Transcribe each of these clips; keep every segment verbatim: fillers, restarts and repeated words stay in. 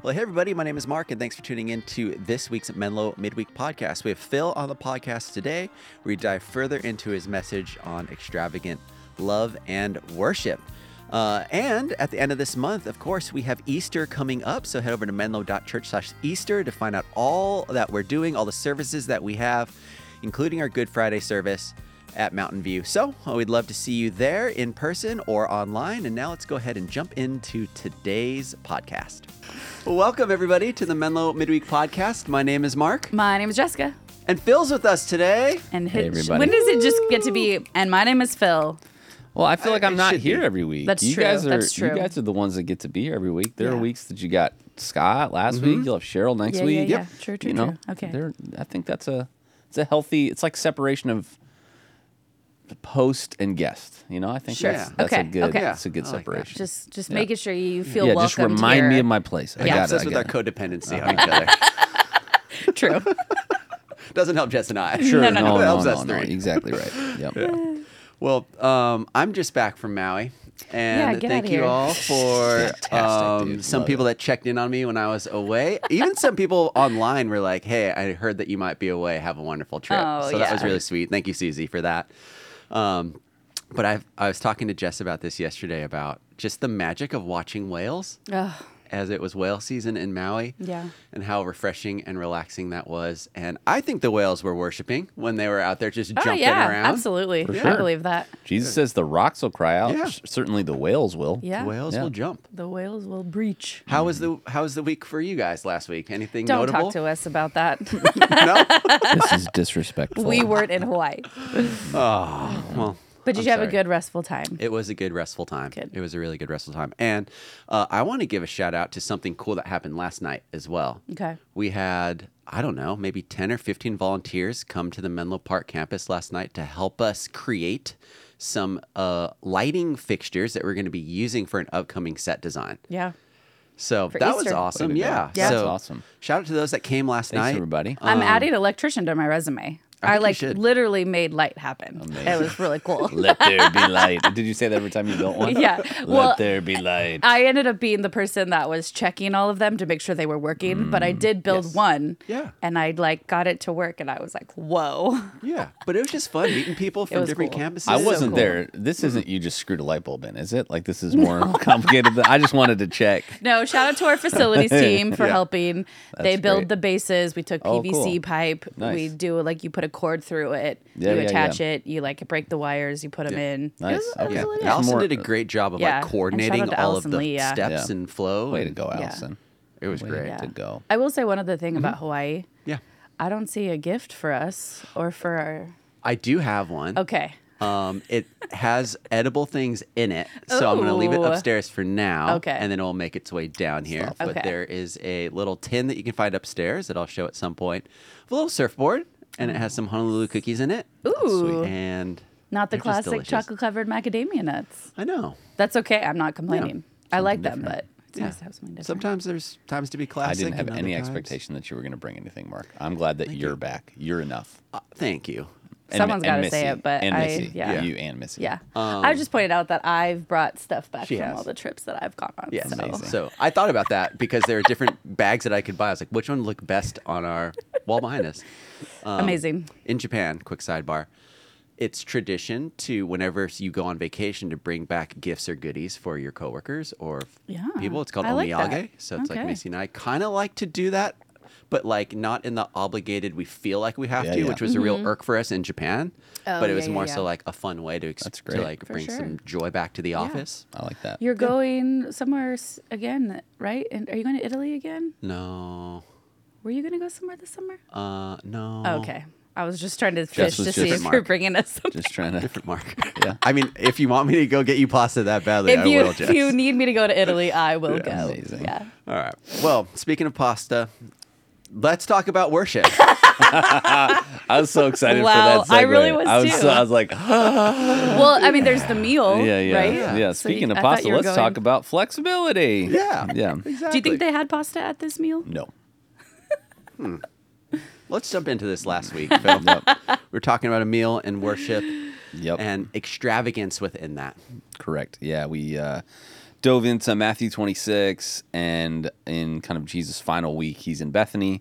Well, hey, everybody. My name is Mark, and thanks for tuning in to this week's Menlo Midweek Podcast. We have Phil on the podcast today, where we dive further into his message on extravagant love and worship. Uh, and at the end of this month, of course, we have Easter coming up. So head over to menlo.church slash Easter to find out all that we're doing, all the services that we have, including our Good Friday service at Mountain View. So uh, we'd love to see you there in person or online. And now let's go ahead and jump into today's podcast. Welcome, everybody, to the Menlo Midweek Podcast. My name is Mark. My name is Jessica. And Phil's with us today. And Hey, his, everybody. when does it just get to be, and my name is Phil? Well, I feel like I- I'm it not should here be. every week. That's you true. Guys are, That's true. You guys are the ones that get to be here every week. There Yeah. are weeks that you got Scott last Mm-hmm. week. You'll have Cheryl next Yeah, week. yeah, yeah. True, true, you know, true. Okay. there- I think that's a it's a healthy. It's like separation of host and guest. You know, I think Sure. that's that's Okay, a good okay. that's a good I like that. separation. Just just Yeah. making sure you feel yeah, welcome just remind here. me of my place. I Yeah. got Helps it. us I with got our it. codependency on each other. True. Doesn't help Jess and I. Sure, No, no, no, no, It no, helps no, us three. exactly right. Yep. Well, um, I'm just back from Maui, and Yeah, get thank outta you here. all for Fantastic, um, dude. some Love people it. that checked in on me when I was away. Even some people online were like, "Hey, I heard that you might be away. Have a wonderful trip." Oh, so that was yeah. really sweet. Thank you, Susie, for that. Um, but I I was talking to Jess about this yesterday about just the magic of watching whales. Ugh, As it was whale season in Maui, Yeah. and how refreshing and relaxing that was. And I think the whales were worshiping when they were out there just oh jumping yeah, around. absolutely. For I sure. believe that. Jesus says the rocks will cry out. Yeah. S- Certainly the whales will. Yeah. The whales Yeah. will jump. The whales will breach. How was the How was the week for you guys last week? Anything Don't notable? talk to us about that. No. This is disrespectful. We weren't in Hawaii. Oh well. But did I'm you have a sorry. good restful time? It was a good restful time. Good. It was a really good restful time. And uh, I want to give a shout out to something cool that happened last night as well. Okay. We had, I don't know, maybe ten or fifteen volunteers come to the Menlo Park campus last night to help us create some uh, lighting fixtures that we're going to be using for an upcoming set design. Yeah. So For that was Easter. awesome. Way to go. Yeah. Yeah. So That's awesome. shout out to those that came last Thanks, night. everybody. I'm Um, adding electrician to my resume. I I, think you like should. literally made light happen. Amazing. It was really cool. Let there be light. Did you say that every time you built one? Yeah. Let Well, there be light. I ended up being the person that was checking all of them to make sure they were working, but I did build Yes. one. Yeah. And I like got it to work and I was like, whoa. Yeah. But it was just fun meeting people from was different cool. campuses. I so wasn't cool. there. This isn't you just screwed a light bulb in, is it? Like this is more complicated than I just wanted to check. No, shout out to our facilities team for Yeah. helping. they build great. the bases. We took Oh, P V C cool. pipe. Nice. We do like you put a cord through it. Yeah, you yeah, attach yeah. it. You like break the wires. You put them Yeah. in. Nice. It was, it was Okay. really It's nice. Allison more- did a great job of Yeah. like And shout coordinating out to all Allison of the Lee, yeah. steps Yeah. and flow. Way to go, Yeah. Allison. It was Way great. Yeah. to go. I will say one other thing Mm-hmm. about Hawaii. Yeah. I don't see a gift for us or for our. I do have one. Okay. Um, it has edible things in it, so I'm going to leave it Ooh. upstairs for now. Okay. And then it will make its way down here. Stop. But Okay. there is a little tin that you can find upstairs that I'll show at some point. A little surfboard, and it has some Honolulu cookies in it. Ooh. And Not the they're just classic delicious. chocolate covered macadamia nuts. I know. That's okay. I'm not complaining. I like them, different. but it's Yeah. nice to have something different. Sometimes there's times to be I classic. didn't have and any other times- expectation that you were going to bring anything, Mark. I'm glad that you're back. You're enough. Uh, thank you. And- Someone's and gotta say Missy. it, but and I- Missy. yeah. You and Missy. Yeah. Um, I just pointed out that I've brought stuff back She from has. all the trips that I've gone on. Yes. So. Amazing. So I thought about that because there are different bags that I could buy. I was like, which one would look best on our wall behind us? Um, Amazing. In Japan, quick sidebar, it's tradition to whenever you go on vacation to bring back gifts or goodies for your coworkers or Yeah, people. It's called I like omiyage. that. So it's like Okay. Macy and I kind of like to do that, but like not in the obligated we feel like we have Yeah, to, yeah. which was a real irk for us in Japan. Oh, but it yeah, was yeah, more yeah. so like a fun way to, ex- That's to great. like For bring sure. some joy back to the office. I like that. You're going somewhere s- again, right? And are you going to Italy again? No, Were you going to go somewhere this summer? uh, no. Oh, okay. I was just trying to Jess fish was to see just- if Mark. you're bringing us something. Just trying to. Different Mark. Yeah. I mean, if you want me to go get you pasta that badly, If I you will, Jess. if you need me to go to Italy, I will go. Amazing. Yeah. All right. Well, speaking of pasta, let's talk about worship. I was so excited Wow, for that segue. I really was I was, too. so, I was like, Well, I mean, there's the meal, yeah, yeah, right? yeah. So Speaking you- of I thought pasta, you were let's going- talk about flexibility. Yeah. Yeah. Exactly. Do you think they had pasta at this meal? No. Let's jump into this last week, Phil. We're talking about a meal and worship Yep. and extravagance within that. Correct. Yeah, we uh, dove into Matthew twenty-six, and in kind of Jesus' final week, he's in Bethany,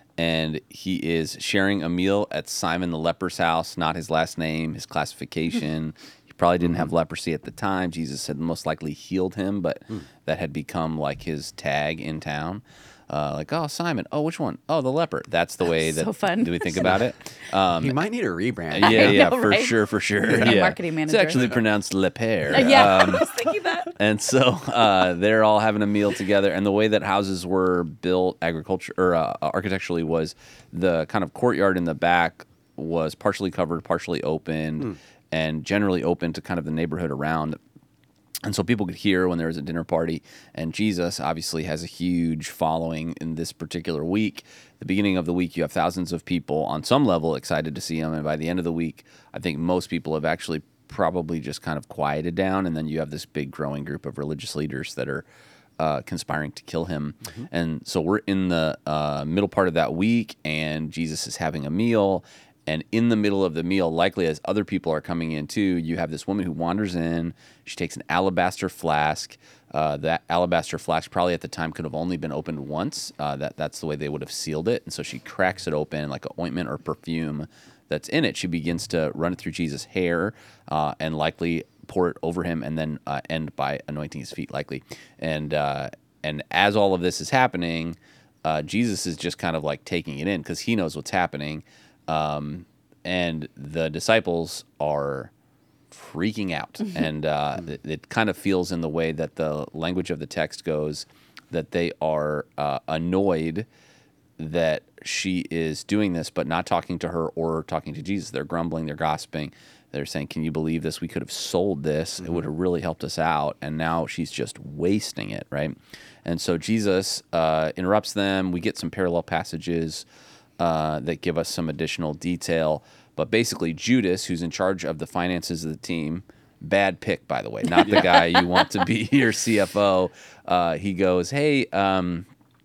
and he is sharing a meal at Simon the leper's house, not his last name, his classification. He probably didn't have leprosy at the time. Jesus had most likely healed him, but mm. that had become like his tag in town. Uh, like, oh, Simon. Oh, which one? Oh, the leper. That's the way that so fun. do we think about it. Um, he might need a rebrand. Yeah, yeah, know, for right? sure, for sure. You're a yeah. marketing manager. It's actually pronounced leper. Uh, yeah, Um, I was thinking that. and so uh, they're all having a meal together. And the way that houses were built, agriculture or uh, architecturally, was the kind of courtyard in the back was partially covered, partially opened, mm. and generally open to kind of the neighborhood around. And so people could hear when there was a dinner party. And Jesus obviously has a huge following in this particular week. The beginning of the week, you have thousands of people on some level excited to see him. And by the end of the week, I think most people have actually probably just kind of quieted down. And then you have this big growing group of religious leaders that are uh, conspiring to kill him. Mm-hmm. And so we're in the uh, middle part of that week, and Jesus is having a meal. And in the middle of the meal, likely as other people are coming in too, you have this woman who wanders in. She takes an alabaster flask. Uh, that alabaster flask probably at the time could have only been opened once. Uh, that That's the way they would have sealed it. And so she cracks it open like an ointment or perfume that's in it. She begins to run it through Jesus' hair uh, and likely pour it over him, and then uh, end by anointing his feet likely. And, uh, and as all of this is happening, uh, Jesus is just kind of like taking it in because he knows what's happening. Um, and the disciples are freaking out. And uh, it, it kind of feels in the way that the language of the text goes that they are uh, annoyed that she is doing this, but not talking to her or talking to Jesus. They're grumbling, they're gossiping. They're saying, can you believe this? We could have sold this. Mm-hmm. It would have really helped us out. And now she's just wasting it, right? And so Jesus uh, interrupts them. We get some parallel passages Uh, that give us some additional detail. But basically, Judas, who's in charge of the finances of the team, bad pick, by the way, not the guy you want to be your C F O. Uh, he goes, hey, um,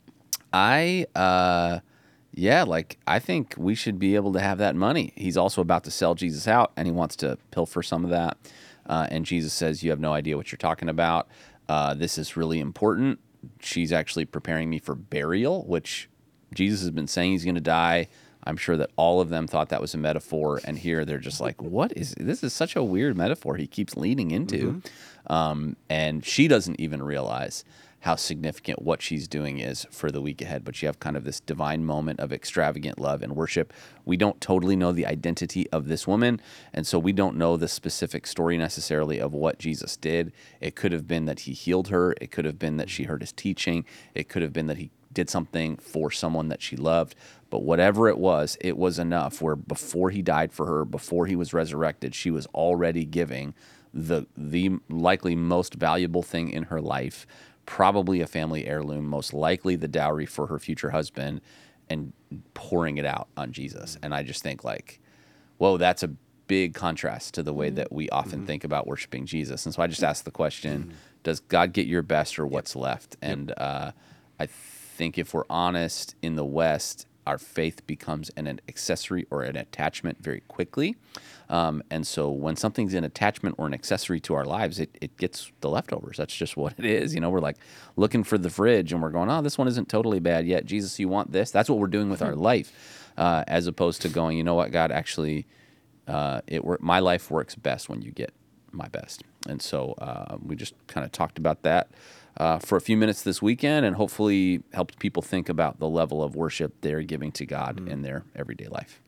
I, uh, yeah, like, I think we should be able to have that money. He's also about to sell Jesus out, and he wants to pilfer some of that. Uh, and Jesus says, you have no idea what you're talking about. Uh, this is really important. She's actually preparing me for burial, which Jesus has been saying he's going to die. I'm sure that all of them thought that was a metaphor, and here they're just like, what is this? Is such a weird metaphor he keeps leaning into. Mm-hmm. Um, and she doesn't even realize how significant what she's doing is for the week ahead. But you have kind of this divine moment of extravagant love and worship. We don't totally know the identity of this woman, and so we don't know the specific story necessarily of what Jesus did. It could have been that he healed her. It could have been that she heard his teaching. It could have been that he did something for someone that she loved. But whatever it was, it was enough where before he died for her, before he was resurrected, she was already giving the the likely most valuable thing in her life, probably a family heirloom, most likely the dowry for her future husband, and pouring it out on Jesus. And I just think like, whoa, that's a big contrast to the way that we often mm-hmm. think about worshiping Jesus. And so I just ask the question, mm-hmm. does God get your best or what's yep. left? And uh, I think if we're honest, in the West, our faith becomes an, an accessory or an attachment very quickly. Um, and so when something's an attachment or an accessory to our lives, it, it gets the leftovers. That's just what it is. You know, we're like looking for the fridge and we're going, oh, this one isn't totally bad yet. Jesus, you want this? That's what we're doing with our life, uh, as opposed to going, you know what, God, actually, uh, it wor- my life works best when you get my best. And so uh, we just kind of talked about that Uh, for a few minutes this weekend, and hopefully helped people think about the level of worship they're giving to God mm. in their everyday life.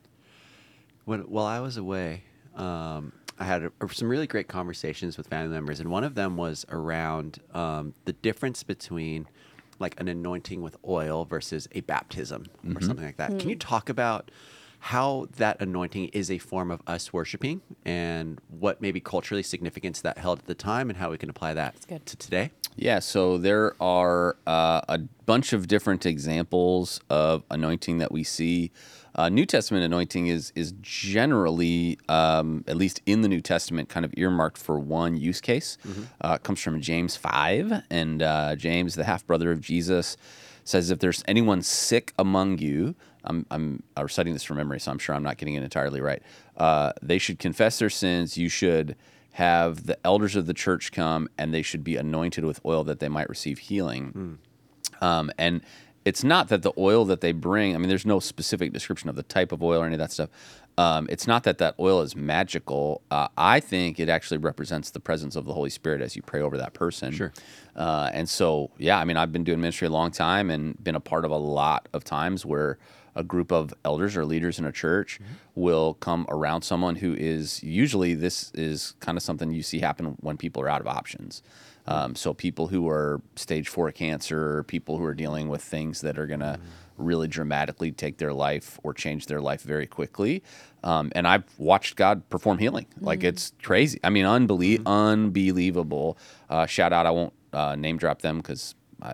When, while I was away, um, I had a, some really great conversations with family members, and one of them was around um, the difference between like an anointing with oil versus a baptism mm-hmm. or something like that. Mm. Can you talk about how that anointing is a form of us worshiping and what maybe culturally significance that held at the time and how we can apply that to today? Yeah, so there are uh, a bunch of different examples of anointing that we see. Uh, New Testament anointing is is generally, um, at least in the New Testament, kind of earmarked for one use case. Mm-hmm. Uh, it comes from James five, and uh, James, the half-brother of Jesus, says, if there's anyone sick among you, I'm, I'm reciting this from memory, so I'm sure I'm not getting it entirely right, uh, they should confess their sins. You should have the elders of the church come, and they should be anointed with oil that they might receive healing. Mm. Um, and it's not that the oil that they bring, I mean, there's no specific description of the type of oil or any of that stuff. Um, it's not that that oil is magical. Uh, I think it actually represents the presence of the Holy Spirit as you pray over that person. Sure. Uh, and so, yeah, I mean, I've been doing ministry a long time and been a part of a lot of times where a group of elders or leaders in a church mm-hmm. will come around someone who is, usually this is kind of something you see happen when people are out of options. Um, so people who are stage four cancer, people who are dealing with things that are going to mm-hmm. really dramatically take their life or change their life very quickly. Um, and I've watched God perform healing. Mm-hmm. Like, it's crazy. I mean, unbelie- mm-hmm. unbelievable. Uh, shout out, I won't uh, name drop them because I,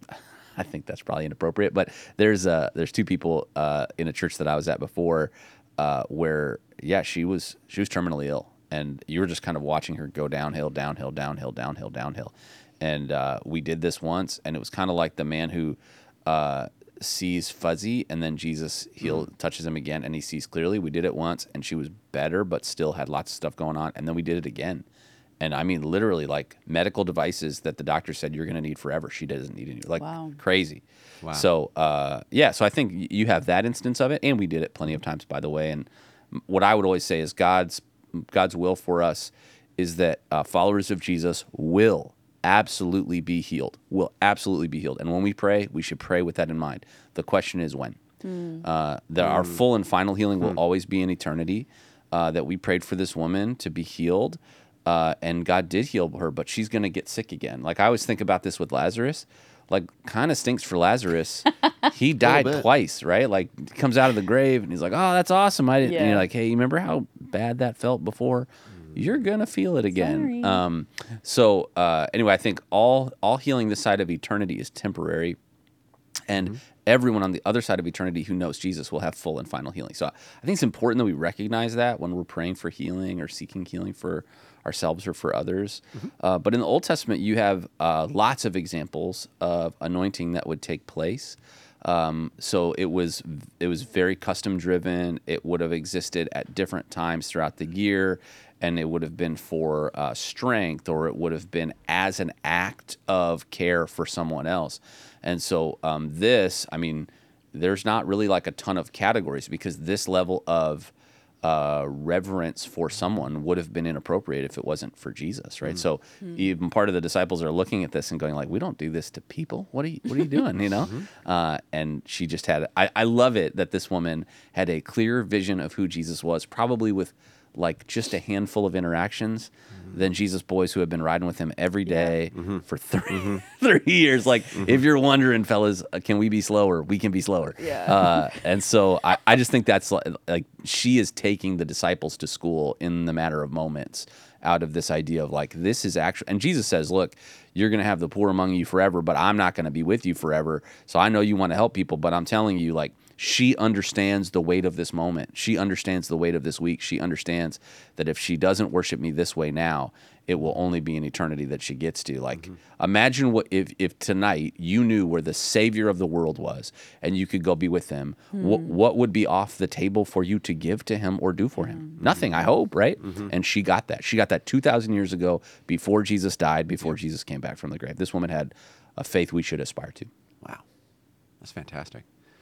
I think that's probably inappropriate. But there's uh, there's two people uh, in a church that I was at before uh, where, yeah, she was she was terminally ill. And you were just kind of watching her go downhill, downhill, downhill, downhill, downhill. And uh, we did this once, and it was kind of like the man who uh, sees fuzzy, and then Jesus heal, mm. touches him again, and he sees clearly. We did it once, and she was better, but still had lots of stuff going on. And then we did it again. And I mean, literally, like medical devices that the doctor said you're going to need forever. She doesn't need any. Like, wow. Crazy. Wow. So, uh, yeah, so I think you have that instance of it, and we did it plenty of times, by the way. And what I would always say is God's God's will for us is that uh, followers of Jesus will absolutely be healed, will absolutely be healed. And when we pray, we should pray with that in mind. The question is when. Mm. Uh, the, mm. Our full and final healing will mm. always be in eternity, uh, that we prayed for this woman to be healed, uh, and God did heal her, but she's going to get sick again. Like, I always think about this with Lazarus. Like, kind of stinks for Lazarus. He died twice, right? Like, he comes out of the grave, and he's like, oh, that's awesome. I didn't. Yeah. And you're like, hey, you remember how bad that felt before? You're going to feel it again. Um, so, uh, anyway, I think all all healing this side of eternity is temporary. And mm-hmm. everyone on the other side of eternity who knows Jesus will have full and final healing. So I think it's important that we recognize that when we're praying for healing or seeking healing for ourselves or for others. Mm-hmm. Uh, but in the Old Testament, you have uh, lots of examples of anointing that would take place. Um, so it was it was very custom driven. It would have existed at different times throughout the year, and it would have been for uh, strength, or it would have been as an act of care for someone else. And so um, this, I mean, there's not really like a ton of categories, because this level of uh, reverence for someone would have been inappropriate if it wasn't for Jesus, right? Mm. So mm. even part of the disciples are looking at this and going like, we don't do this to people. What are you, what are you doing, you know? Mm-hmm. Uh, and she just had, I, I love it that this woman had a clear vision of who Jesus was, probably with like just a handful of interactions mm-hmm. than Jesus boys who have been riding with him every day yeah. mm-hmm. for three, mm-hmm. three years. Like, mm-hmm. if you're wondering, fellas, uh, can we be slower? We can be slower. Yeah. Uh, and so I, I just think that's like, like she is taking the disciples to school in the matter of moments out of this idea of like, this is actually, and Jesus says, look, you're going to have the poor among you forever, but I'm not going to be with you forever. So I know you want to help people, but I'm telling you, like, she understands the weight of this moment. She understands the weight of this week. She understands that if she doesn't worship me this way now, it will only be in eternity that she gets to. Like, mm-hmm. imagine what if, if tonight you knew where the Savior of the world was and you could go be with him. Mm-hmm. What, what would be off the table for you to give to him or do for him? Mm-hmm. Nothing, I hope, right? Mm-hmm. And she got that. She got that two thousand years ago, before Jesus died, before yeah. Jesus came back from the grave. This woman had a faith we should aspire to. Wow. That's fantastic.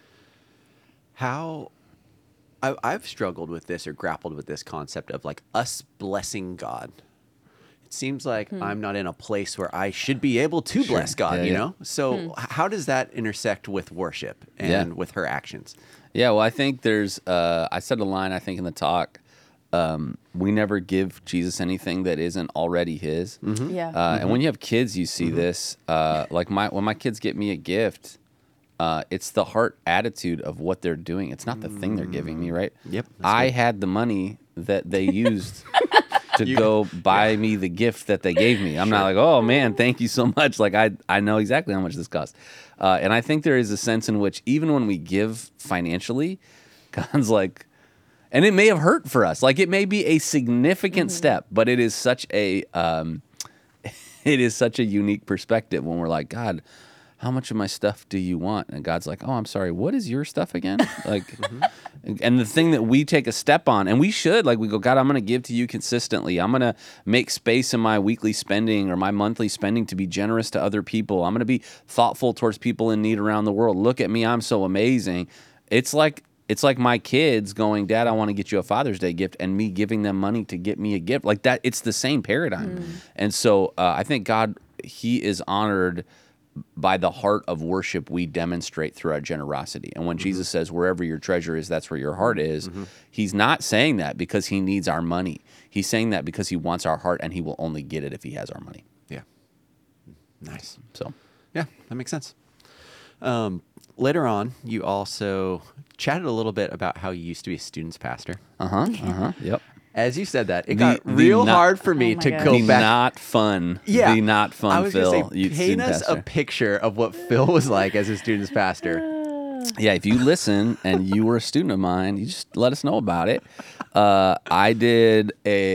How I, I've struggled with this or grappled with this concept of like us blessing God. It seems like hmm. I'm not in a place where I should be able to sure. bless God, yeah, you yeah. know? So hmm. how does that intersect with worship and yeah. with her actions? Yeah, well, I think there's, uh, I said a line, I think in the talk, um, we never give Jesus anything that isn't already his. Mm-hmm. Yeah. Uh, mm-hmm. And when you have kids, you see mm-hmm. this. Uh, like my when my kids get me a gift, Uh, it's the heart attitude of what they're doing. It's not the thing they're giving me, right? Yep. I good. had the money that they used to you, go buy yeah. me the gift that they gave me. I'm sure. not like, oh man, thank you so much. Like I, I know exactly how much this costs. Uh, and I think there is a sense in which even when we give financially, God's like, and it may have hurt for us. Like it may be a significant mm-hmm. step, but it is such a, um, it is such a unique perspective when we're like, God, how much of my stuff do you want? And God's like, oh, I'm sorry, what is your stuff again? Like, and the thing that we take a step on, and we should, like, we go, God, I'm going to give to you consistently. I'm going to make space in my weekly spending or my monthly spending to be generous to other people. I'm going to be thoughtful towards people in need around the world. Look at me, I'm so amazing. It's like, it's like my kids going, Dad, I want to get you a Father's Day gift, and me giving them money to get me a gift. Like that, it's the same paradigm. Mm. And so uh, I think God, he is honored by the heart of worship we demonstrate through our generosity. And when mm-hmm. Jesus says, wherever your treasure is, that's where your heart is, mm-hmm. he's not saying that because he needs our money. He's saying that because he wants our heart, and he will only get it if he has our money. Yeah. Nice. So, yeah, that makes sense. Um, later on, you also chatted a little bit about how you used to be a student's pastor. Uh-huh, uh-huh, yep. As you said that, it the, got the real not, hard for me oh to God. go the back. not fun. Yeah. The not fun, I was Phil. gonna say, you paint us pastor. a picture of what Phil was like as a student's pastor. Yeah, if you listen and you were a student of mine, you just let us know about it. Uh, I did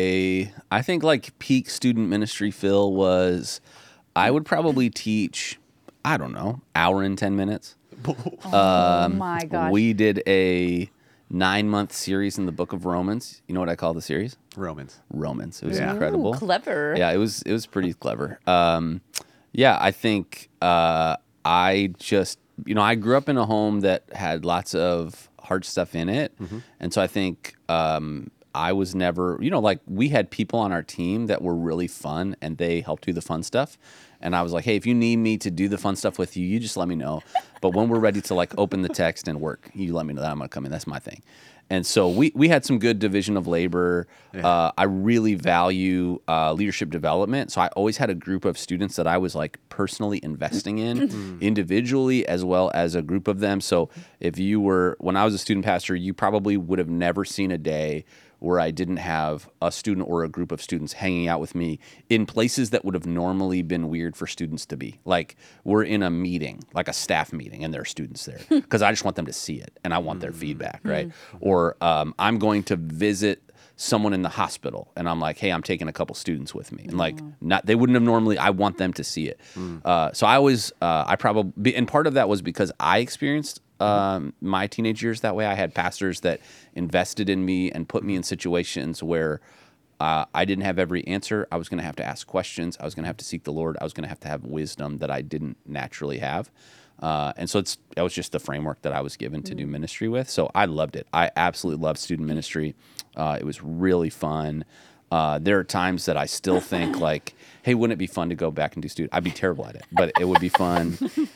a, I think like peak student ministry, Phil, was I would probably teach, I don't know, hour and ten minutes. Oh um, my gosh. We did a nine-month series in the book of Romans. You know what I call the series? Romans. Romans. It was Yeah. incredible. Ooh, clever. Yeah, it was it was pretty clever. Um, yeah, I think uh, I just, you know, I grew up in a home that had lots of hard stuff in it. Mm-hmm. And so I think um, I was never, you know, like we had people on our team that were really fun and they helped do the fun stuff. And I was like, hey, if you need me to do the fun stuff with you, you just let me know. But when we're ready to like open the text and work, you let me know that I'm going to come in. That's my thing. And so we, we had some good division of labor. Yeah. Uh, I really value uh, leadership development. So I always had a group of students that I was like personally investing in individually as well as a group of them. So if you were, when I was a student pastor, you probably would have never seen a day where I didn't have a student or a group of students hanging out with me in places that would have normally been weird for students to be. Like we're in a meeting, like a staff meeting, and there are students there because I just want them to see it and I want their feedback, right? Mm-hmm. Or um, I'm going to visit someone in the hospital and I'm like, hey, I'm taking a couple students with me. And like, not they wouldn't have normally, I want them to see it. Mm. Uh, so I was, uh, I probably, and part of that was because I experienced Um, my teenage years that way. I had pastors that invested in me and put me in situations where uh, I didn't have every answer. I was going to have to ask questions. I was going to have to seek the Lord. I was going to have to have wisdom that I didn't naturally have. Uh, and so it's that was just the framework that I was given to do ministry with. So I loved it. I absolutely loved student ministry. Uh, it was really fun. Uh, there are times that I still think like, hey, wouldn't it be fun to go back and do student? I'd be terrible at it, but it would be fun.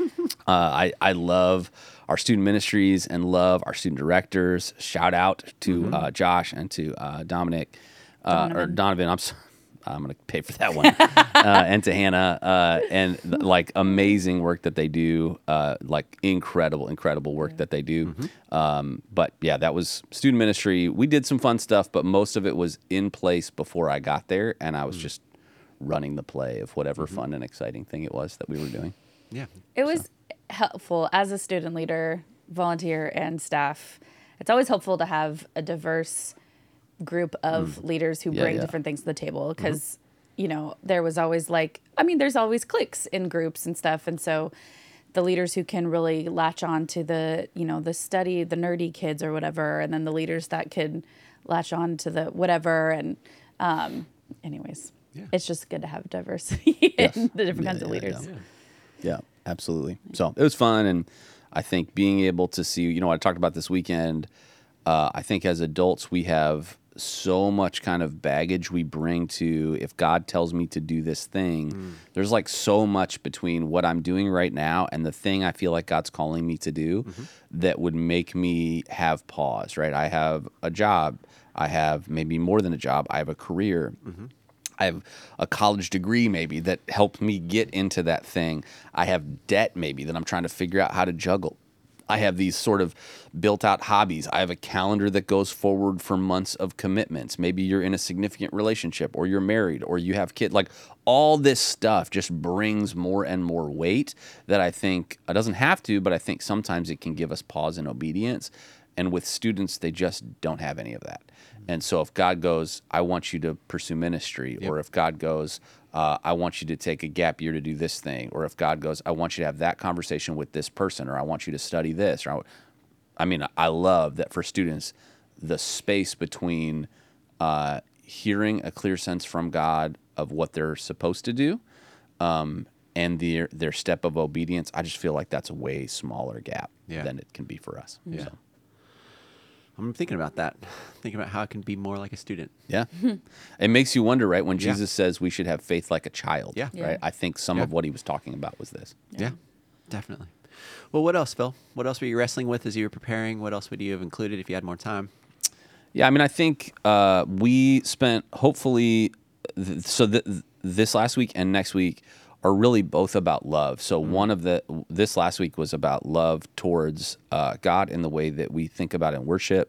Uh, I, I love our student ministries and love our student directors. Shout out to mm-hmm. uh, Josh and to uh, Dominic uh, or Donovan. I'm sorry. I'm going to pay for that one. uh, and to Hannah, uh, and th- like amazing work that they do, uh, like incredible, incredible work yeah. that they do. Mm-hmm. Um, but yeah, that was student ministry. We did some fun stuff, but most of it was in place before I got there. And I was mm-hmm. just running the play of whatever mm-hmm. fun and exciting thing it was that we were doing. Yeah. It was so. helpful as a student leader, volunteer, and staff. It's always helpful to have a diverse group of mm. leaders who yeah, bring yeah. different things to the table because mm-hmm. you know there was always like I mean there's always cliques in groups and stuff, and so the leaders who can really latch on to the you know the study the nerdy kids or whatever, and then the leaders that could latch on to the whatever, and um anyways yeah. it's just good to have diversity yes. in the different yeah, kinds yeah, of leaders. yeah. yeah absolutely. So it was fun, and I think being able to see, you know I talked about this weekend, uh, I think as adults we have so much kind of baggage we bring to if God tells me to do this thing. Mm. There's like so much between what I'm doing right now and the thing I feel like God's calling me to do mm-hmm. that would make me have pause, right? I have a job. I have maybe more than a job. I have a career. Mm-hmm. I have a college degree maybe that helped me get into that thing. I have debt maybe that I'm trying to figure out how to juggle. I have these sort of built-out hobbies. I have a calendar that goes forward for months of commitments. Maybe you're in a significant relationship, or you're married, or you have kids. Like all this stuff just brings more and more weight that I think it doesn't have to, but I think sometimes it can give us pause and obedience. and with students, they just don't have any of that. And so if God goes, I want you to pursue ministry, Yep. or if God goes, uh, I want you to take a gap year to do this thing, or if God goes, I want you to have that conversation with this person, or I want you to study this, or I, I mean, I love that for students, the space between uh, hearing a clear sense from God of what they're supposed to do um, and their their step of obedience, I just feel like that's a way smaller gap Yeah. than it can be for us. Yeah. So, I'm thinking about that. Thinking about how I can be more like a student. yeah. It makes you wonder, right? When Yeah. Jesus says we should have faith like a child, Yeah. Yeah. right? I think some Yeah. of what he was talking about was this. Yeah. Definitely. Well, what else, Phil? What else were you wrestling with as you were preparing? What else would you have included if you had more time? Yeah, I mean, I think uh, we spent hopefully th- so th- this last week and next week are really both about love. So one of the this last week was about love towards uh, God in the way that we think about in worship.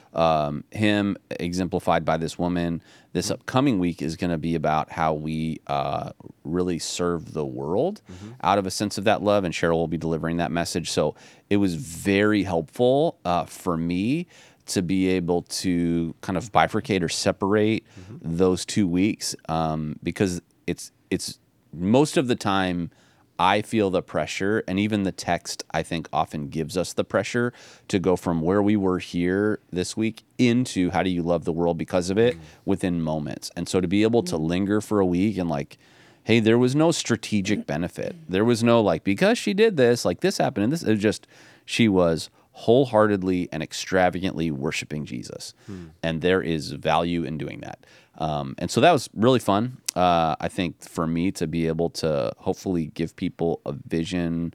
Um, him exemplified by this woman. This upcoming week is going to be about how we uh, really serve the world out of a sense of that love, and Cheryl will be delivering that message. So it was very helpful uh, for me to be able to kind of bifurcate or separate those two weeks um, because it's it's most of the time I feel the pressure, and even the text I think often gives us the pressure to go from where we were here this week into how do you love the world because of it within moments. And so to be able to linger for a week and like, hey, there was no strategic benefit. There was no like, because she did this, like this happened and this, it was just, she was wholeheartedly and extravagantly worshiping Jesus. And there is value in doing that. Um, and so that was really fun. Uh, I think for me to be able to hopefully give people a vision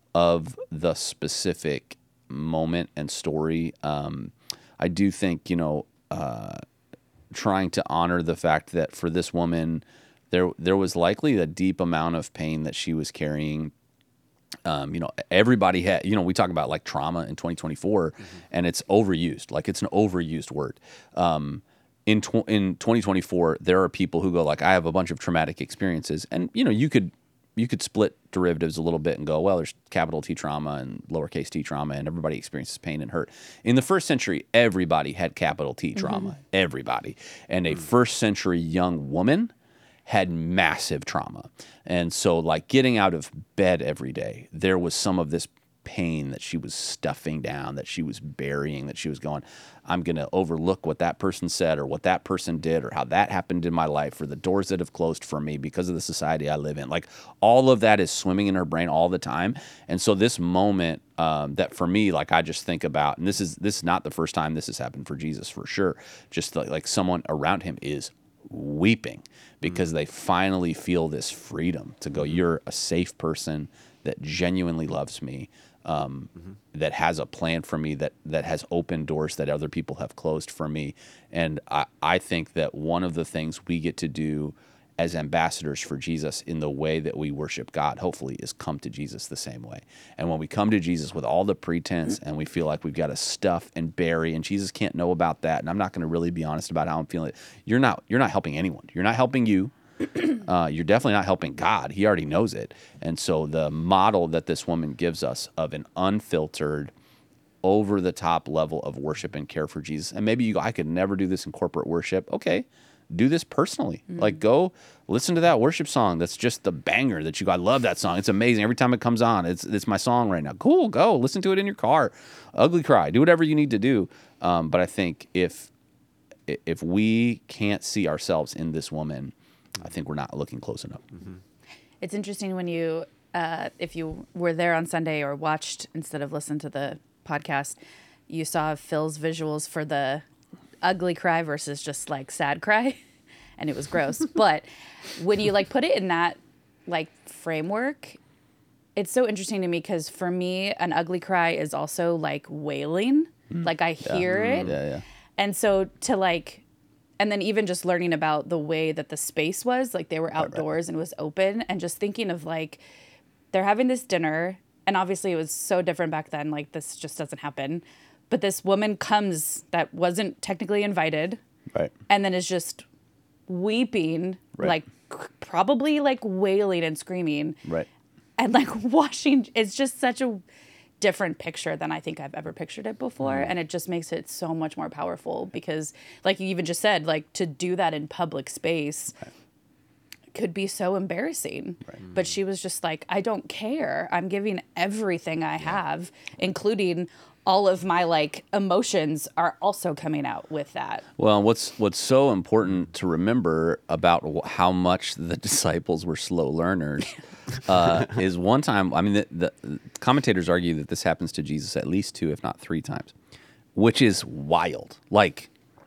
of the specific moment and story. Um, I do think, you know, uh, trying to honor the fact that for this woman, there there was likely a deep amount of pain that she was carrying. Um, you know, everybody had, you know, we talk about like trauma in twenty twenty-four mm-hmm. and it's overused, like it's an overused word. Um, in, tw- in twenty twenty-four, there are people who go like, I have a bunch of traumatic experiences. And, you know, you could, you could split derivatives a little bit and go, well, there's capital T trauma and lowercase t trauma, and everybody experiences pain and hurt. In the first century, everybody had capital T trauma, mm-hmm. everybody. And a first century young woman had massive trauma. And so like getting out of bed every day, there was some of this pain that she was stuffing down, that she was burying, that she was going, I'm going to overlook what that person said or what that person did or how that happened in my life or the doors that have closed for me because of the society I live in. Like all of that is swimming in her brain all the time. And so this moment um, that for me, like I just think about, and this is, this is not the first time this has happened for Jesus for sure. Just like, like someone around him is weeping because mm-hmm. they finally feel this freedom to go, you're a safe person that genuinely loves me, um, mm-hmm. that has a plan for me, that that has opened doors that other people have closed for me. And I, I think that one of the things we get to do as ambassadors for Jesus in the way that we worship God, hopefully, is come to Jesus the same way. And when we come to Jesus with all the pretense and we feel like we've got to stuff and bury, and Jesus can't know about that, and I'm not going to really be honest about how I'm feeling, you're not you're not helping anyone. You're not helping you. Uh, you're definitely not helping God. He already knows it. And so the model that this woman gives us of an unfiltered, over-the-top level of worship and care for Jesus, and maybe you go, I could never do this in corporate worship. Okay. Do this personally. Mm-hmm. Like go listen to that worship song. That's just the banger that you go, I love that song. It's amazing. Every time it comes on, it's it's my song right now. Cool. Go listen to it in your car. Ugly cry. Do whatever you need to do. Um, but I think if if we can't see ourselves in this woman, I think we're not looking close enough. Mm-hmm. It's interesting when you, uh, if you were there on Sunday or watched instead of listened to the podcast, you saw Phil's visuals for the ugly cry versus just like sad cry, and it was gross. But when you like put it in that like framework, it's so interesting to me because for me, an ugly cry is also like wailing, mm. like I hear yeah. it, yeah, yeah. And so to like. And then even just learning about the way that the space was, like they were outdoors right, right. and it was open, and just thinking of like, they're having this dinner, and obviously it was so different back then, like this just doesn't happen. But this woman comes that wasn't technically invited, right, and then is just weeping, right. like probably like wailing and screaming. Right. And like washing, it's just such a, different picture than I think I've ever pictured it before. Mm. And it just makes it so much more powerful because, like you even just said, like to do that in public space right. could be so embarrassing. Right. But she was just like, I don't care. I'm giving everything I yeah. have, including all of my like emotions are also coming out with that. Well, what's what's so important to remember about how much the disciples were slow learners uh, is one time. I mean, the, the commentators argue that this happens to Jesus at least two, if not three times, which is wild. Like,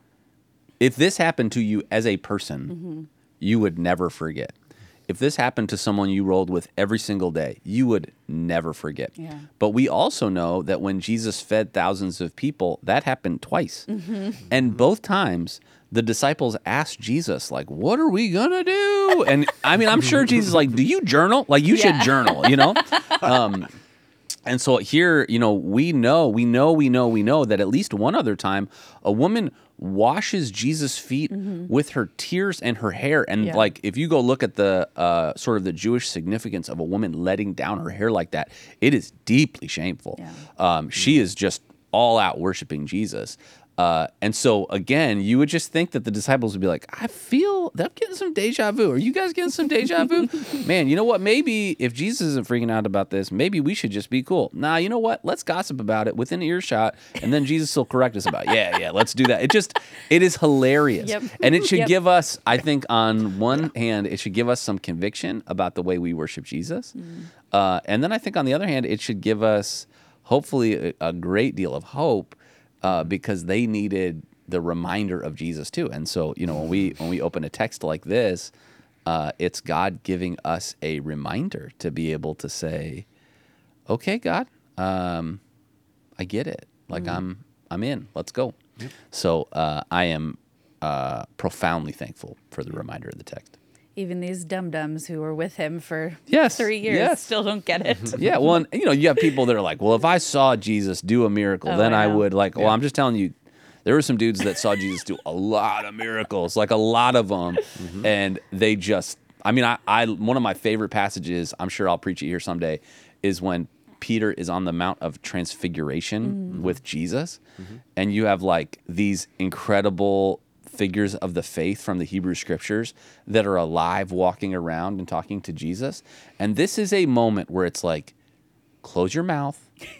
if this happened to you as a person, mm-hmm. you would never forget. If this happened to someone you rolled with every single day, you would never forget. Yeah. But we also know that when Jesus fed thousands of people, that happened twice. Mm-hmm. And both times, the disciples asked Jesus, like, what are we going to do? And I mean, I'm sure Jesus is like, do you journal? Like, you yeah. should journal, you know? Um, and so here, you know, we know, we know, we know, we know that at least one other time, a woman washes Jesus' feet mm-hmm. with her tears and her hair. And yeah. like, if you go look at the uh, sort of the Jewish significance of a woman letting down her hair like that, it is deeply shameful. Yeah. Um, she is just all out worshiping Jesus. Uh, and so, again, you would just think that the disciples would be like, I feel that I'm getting some deja vu. Are you guys getting some deja vu? Man, you know what? Maybe if Jesus isn't freaking out about this, maybe we should just be cool. Nah, you know what? Let's gossip about it within earshot, and then Jesus will correct us about it. Yeah, yeah, let's do that. It just, it is hilarious. Yep. And it should yep. give us, I think, on one hand, it should give us some conviction about the way we worship Jesus. Mm. Uh, and then I think on the other hand, it should give us, hopefully, a, a great deal of hope. Uh, because they needed the reminder of Jesus too, and so you know when we when we open a text like this, uh, it's God giving us a reminder to be able to say, "Okay, God, um, I get it. Like mm. I'm I'm in. Let's go." Yep. So uh, I am uh, profoundly thankful for the reminder of the text. Even these dum-dums who were with him for yes, three years yes. still don't get it. Yeah, well, and, you know, you have people that are like, well, if I saw Jesus do a miracle, oh, then I, I would like, well, yeah. I'm just telling you, there were some dudes that saw Jesus do a lot of miracles, like a lot of them, mm-hmm. and they just, I mean, I, I, one of my favorite passages, I'm sure I'll preach it here someday, is when Peter is on the Mount of Transfiguration mm-hmm. with Jesus, mm-hmm. and you have like these incredible figures of the faith from the Hebrew scriptures that are alive, walking around and talking to Jesus. And this is a moment where it's like, close your mouth,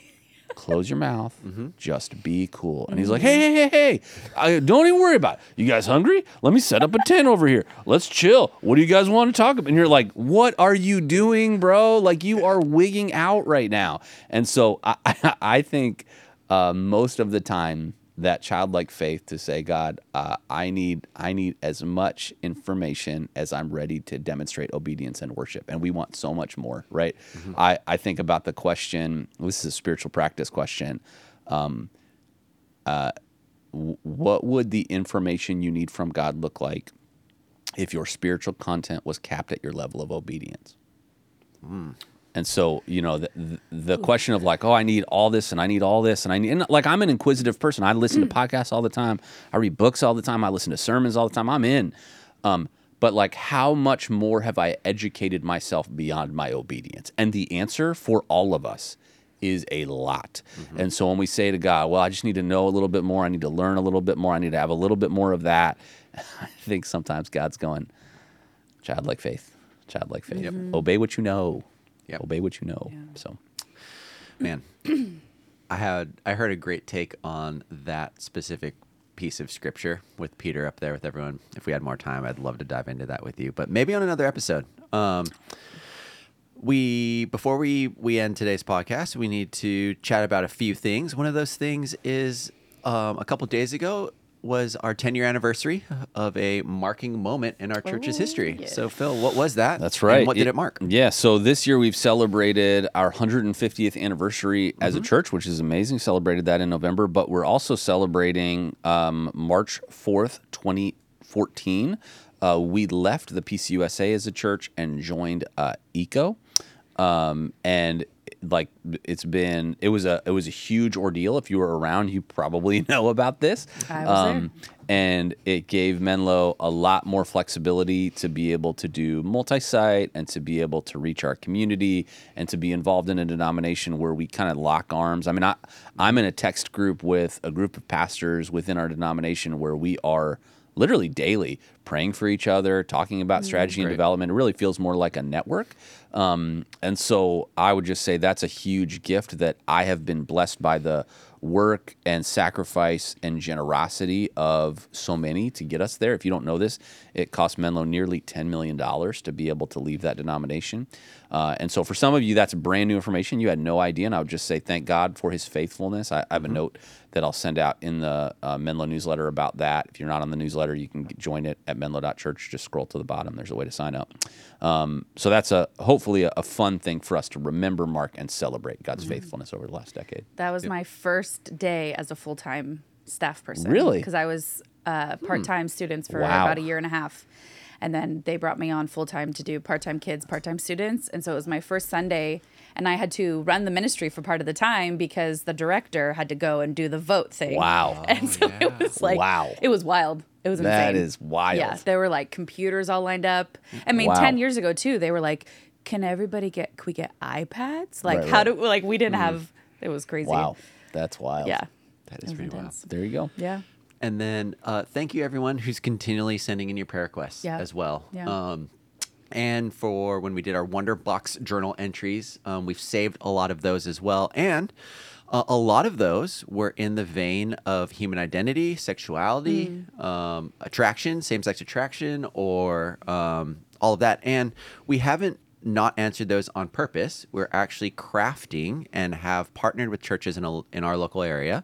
close your mouth, mm-hmm. just be cool. And he's like, hey, hey, hey, hey, I, don't even worry about it. You guys hungry? Let me set up a tent over here. Let's chill. What do you guys want to talk about? And you're like, what are you doing, bro? Like, you are wigging out right now. And so I, I think uh, most of the time, that childlike faith to say, God, uh, I need I need as much information as I'm ready to demonstrate obedience and worship. And we want so much more, right? Mm-hmm. I, I think about the question, this is a spiritual practice question, um, uh, w- what would the information you need from God look like if your spiritual content was capped at your level of obedience? Mm. And so, you know, the, the, the question of like, oh, I need all this and I need all this and I need, and like, I'm an inquisitive person. I listen mm. to podcasts all the time. I read books all the time. I listen to sermons all the time. I'm in. Um, but like, how much more have I educated myself beyond my obedience? And the answer for all of us is a lot. Mm-hmm. And so when we say to God, well, I just need to know a little bit more. I need to learn a little bit more. I need to have a little bit more of that. I think sometimes God's going, childlike faith, childlike faith. Mm-hmm. Obey what you know. Yep. Obey what you know. Yeah. So, man, I had I heard a great take on that specific piece of scripture with Peter up there with everyone. If we had more time, I'd love to dive into that with you, but maybe on another episode. Um, we before we we end today's podcast, we need to chat about a few things. One of those things is um, a couple days ago was our ten-year anniversary of a marking moment in our church's oh, history. Yeah. So, Phil, what was that? That's right. And what did it, it mark? Yeah, so this year we've celebrated our one hundred fiftieth anniversary mm-hmm. as a church, which is amazing. Celebrated that in November, but we're also celebrating um, March fourth, twenty fourteen. Uh, we left the P C U S A as a church and joined uh, ECO. Um, and like it's been it was a it was a huge ordeal. If you were around, you probably know about this. I was there. And it gave Menlo a lot more flexibility to be able to do multi-site and to be able to reach our community and to be involved in a denomination where we kind of lock arms. I mean, I, I'm in a text group with a group of pastors within our denomination where we are literally daily praying for each other, talking about strategy and Great. development. It really feels more like a network. Um, and so I would just say that's a huge gift that I have been blessed by the work and sacrifice and generosity of so many to get us there. If you don't know this, it cost Menlo nearly ten million dollars to be able to leave that denomination. Uh, and so for some of you, that's brand new information. You had no idea. And I would just say thank God for his faithfulness. I, I have mm-hmm. a note that I'll send out in the uh, Menlo newsletter about that. If you're not on the newsletter, you can join it at menlo dot church. Just scroll to the bottom. There's a way to sign up. Um, so that's a hopefully a, a fun thing for us to remember, mark, and celebrate God's mm-hmm. faithfulness over the last decade. That was yep. my first day as a full-time staff person. Really? Because I was uh, part-time hmm. students for wow. about a year and a half. And then they brought me on full-time to do part-time kids, part-time students. And so it was my first Sunday, and I had to run the ministry for part of the time because the director had to go and do the vote thing. Wow. And so yeah. it was like, wow. it was wild. It was insane. That is wild. Yeah, there were like computers all lined up. I mean, wow. ten years ago too, they were like, can everybody get, can we get iPads? Like right, how right. do, like we didn't mm. have, it was crazy. Wow. That's wild. Yeah. That is pretty wild. There you go. Yeah. And then uh, thank you, everyone who's continually sending in your prayer requests yeah. as well. Yeah. Um, and for when we did our Wonder Box journal entries, um, we've saved a lot of those as well. And uh, a lot of those were in the vein of human identity, sexuality, mm. um, attraction, same-sex attraction, or um, all of that. And we haven't not answered those on purpose. We're actually crafting and have partnered with churches in, a, in our local area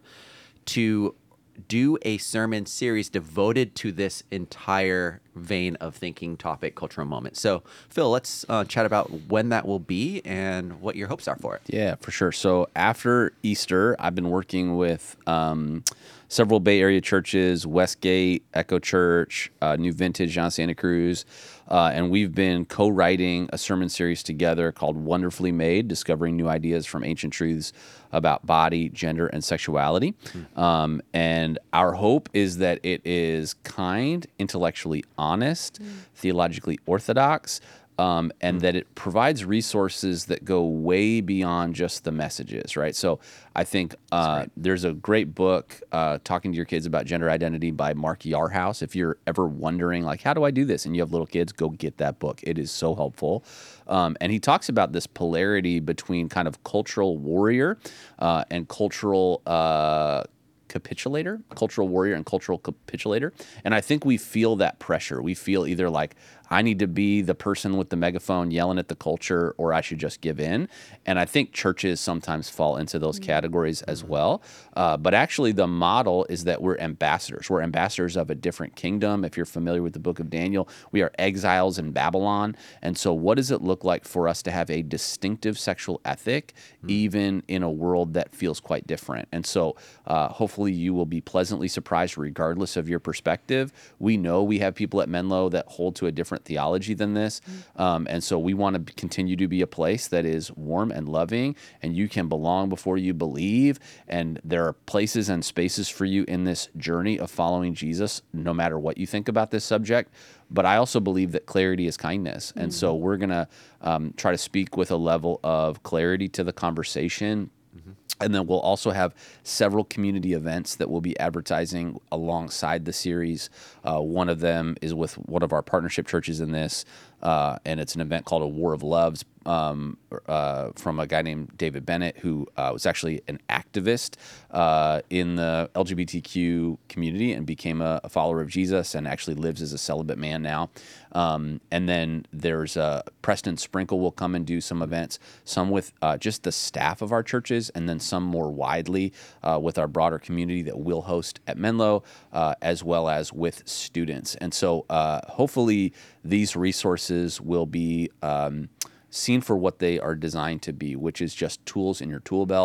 to do a sermon series devoted to this entire vein of thinking, topic, cultural moment. So, Phil, let's uh, chat about when that will be and what your hopes are for it. Yeah, for sure. So after Easter, I've been working with um, several Bay Area churches, Westgate, Echo Church, uh, New Vintage on Santa Cruz, uh, and we've been co-writing a sermon series together called Wonderfully Made, Discovering New Ideas from Ancient Truths about Body, Gender, and Sexuality. Mm. Um, and our hope is that it is kind, intellectually honest, mm. theologically orthodox, Um, and mm. that it provides resources that go way beyond just the messages, right? So I think uh, there's a great book, uh, Talking to Your Kids About Gender Identity by Mark Yarhouse. If you're ever wondering, like, how do I do this? And you have little kids, go get that book. It is so helpful. Um, and he talks about this polarity between kind of cultural warrior uh, and cultural uh capitulator, cultural warrior and cultural capitulator. And I think we feel that pressure. We feel either like, I need to be the person with the megaphone yelling at the culture, or I should just give in. And I think churches sometimes fall into those mm-hmm. categories as well. Uh, but actually the model is that we're ambassadors. We're ambassadors of a different kingdom. If you're familiar with the book of Daniel, we are exiles in Babylon. And so what does it look like for us to have a distinctive sexual ethic, mm-hmm. even in a world that feels quite different? And so uh, hopefully you will be pleasantly surprised regardless of your perspective. We know we have people at Menlo that hold to a different theology than this. Um, and so we want to continue to be a place that is warm and loving, and you can belong before you believe. And there are places and spaces for you in this journey of following Jesus, no matter what you think about this subject. But I also believe that clarity is kindness. Mm-hmm. And so we're going to um, try to speak with a level of clarity to the conversation. Mm-hmm. And then we'll also have several community events that we'll be advertising alongside the series. Uh, one of them is with one of our partnership churches in this, uh, and it's an event called A War of Loves um, uh, from a guy named David Bennett, who uh, was actually an activist uh, in the L G B T Q community and became a, a follower of Jesus and actually lives as a celibate man now. Um, and then there's uh, Preston Sprinkle will come and do some events, some with uh, just the staff of our churches, and then some more widely uh, with our broader community that we'll host at Menlo, uh, as well as with students. And so uh, hopefully these resources will be um, seen for what they are designed to be, which is just tools in your tool belt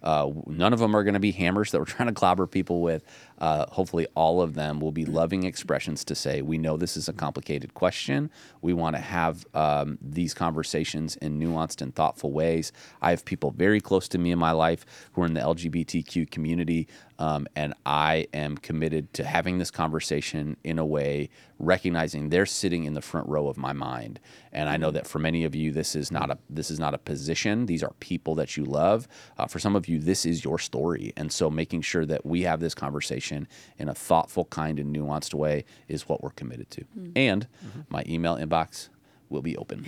Uh, none of them are going to be hammers that we're trying to clobber people with. Uh, hopefully, all of them will be loving expressions to say, we know this is a complicated question. We want to have um, these conversations in nuanced and thoughtful ways. I have people very close to me in my life who are in the L G B T Q community, um, and I am committed to having this conversation in a way, recognizing they're sitting in the front row of my mind. And I know that for many of you, this is not a this is not a position. These are people that you love. Uh, for some of you, this is your story. And so making sure that we have this conversation in a thoughtful, kind, and nuanced way is what we're committed to. Mm-hmm. And mm-hmm. my email inbox will be open.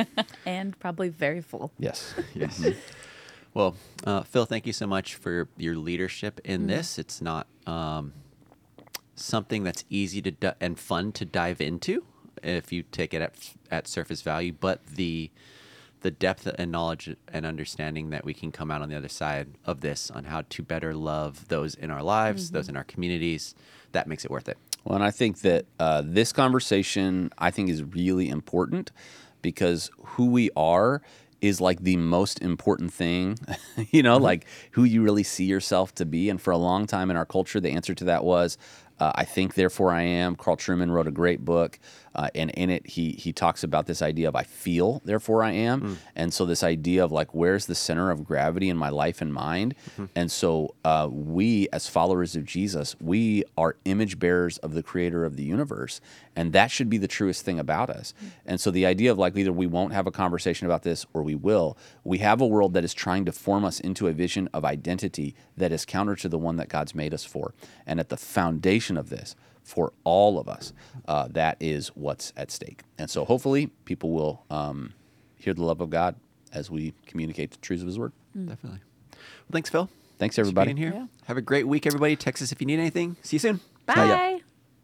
And probably very full. Yes. Yes. Mm-hmm. Well, uh, Phil, thank you so much for your leadership in mm-hmm. this. It's not um, something that's easy to di- and fun to dive into if you take it at at surface value, but the the depth and knowledge and understanding that we can come out on the other side of this on how to better love those in our lives, mm-hmm. those in our communities, that makes it worth it. Well, and I think that uh, this conversation, I think, is really important because who we are is like the most important thing, you know, mm-hmm. like who you really see yourself to be. And for a long time in our culture, the answer to that was, uh, I think, therefore I am. Carl Trueman wrote a great book, uh, and in it he he talks about this idea of I feel, therefore I am. Mm. And so this idea of like, where's the center of gravity in my life and mind? Mm-hmm. And so uh, we, as followers of Jesus, we are image bearers of the creator of the universe. And that should be the truest thing about us. Mm. And so the idea of like either we won't have a conversation about this or we will, we have a world that is trying to form us into a vision of identity that is counter to the one that God's made us for. And at the foundation of this, for all of us, uh, that is what's at stake. And so hopefully people will um, hear the love of God as we communicate the truths of his word. Mm. Definitely. Well, thanks, Phil. Thanks, everybody. Thanks for being here. Yeah. Have a great week, everybody. Text us if you need anything. See you soon. Bye. Bye.